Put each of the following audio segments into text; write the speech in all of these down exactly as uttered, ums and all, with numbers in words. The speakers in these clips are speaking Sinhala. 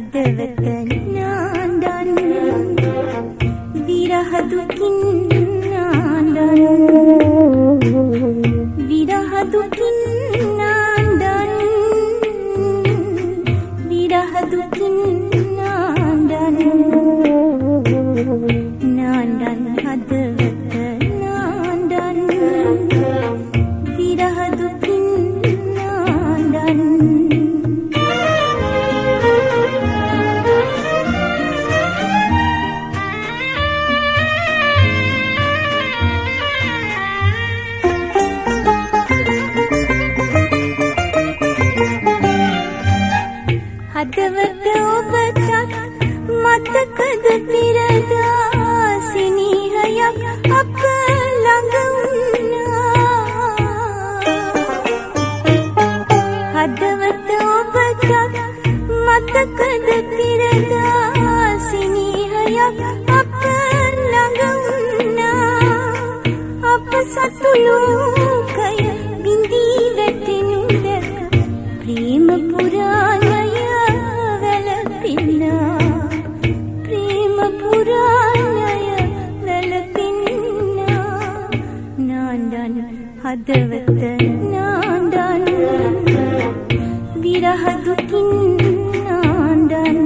හදවත නාඳන් විරහ දුකින් නාඳන් විරහ දුකින් නාඳන් විරහ දුකින් නාඳන් නාඳන් හදවත නාඳන් විරහ දුකින් නාඳන් හදවත ඔබටත් මතකද පිරදා සිනහයක් අප ළඟ වුණා. හදවත ඔබටත් මතකද පිරදා සිනහයක් අප ළඟ වුණා. අප සතු ලෝකය බිඳී වැටෙනු දැක ප්‍රේම පුරාණය ප්‍රේම පුරාණය වැළපින්නා. නාඳන් හදවත නාඳන් විරහ දුකින් නාඳන්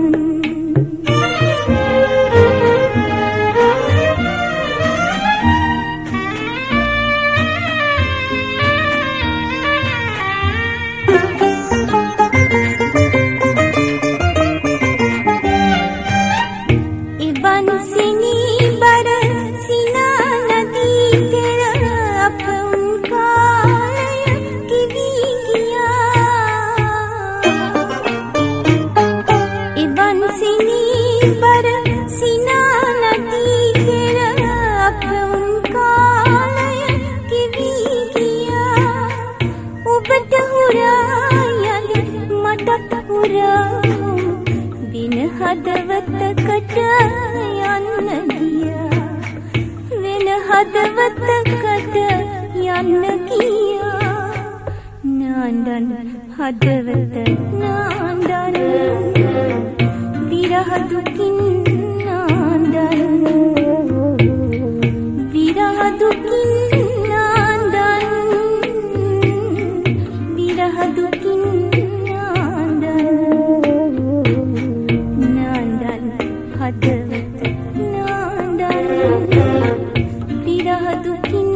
වෙන හදවතකට යන්න ගියා. වෙන හදවතකට යන්න ගියා. නාඳන් හදවත නාඳන් විරහ දුකින් නාඳන් විරහ දුකින් නාඳන් විරහ දුකින් හදවත නාඳන් විරහ දුකින්